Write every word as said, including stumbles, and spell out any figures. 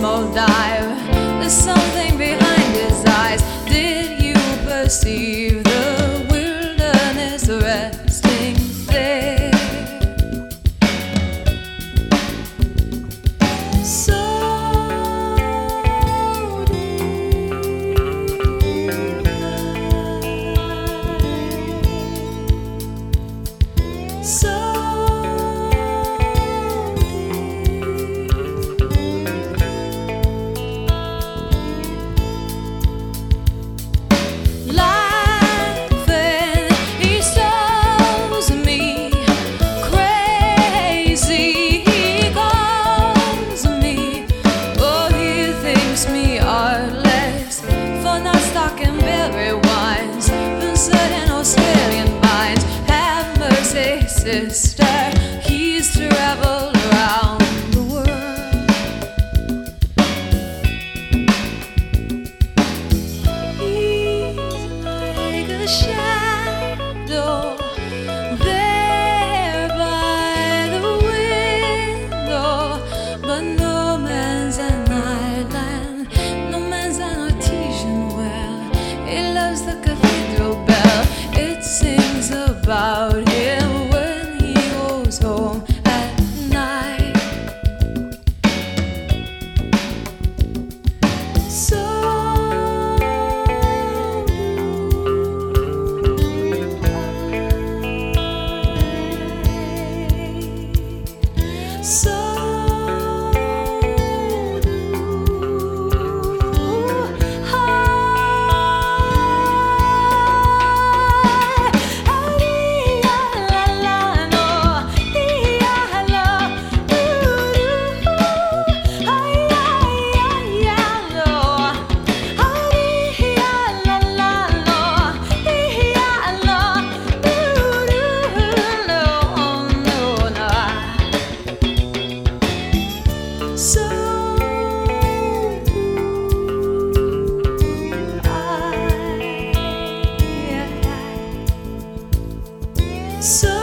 small dive. There's something behind his eyes. Did you perceive the wilderness resting there? So So laughing, he shows me crazy. He calls me, oh, he thinks me artless for not stocking berry wines from certain Australian vines. Have mercy, sister, he's traveled around the world. He's like a shadow there by the window, but no man's an island, no man's an artesian well. He loves the cathedral bell, it sings about him when he goes home at night. So So So I, so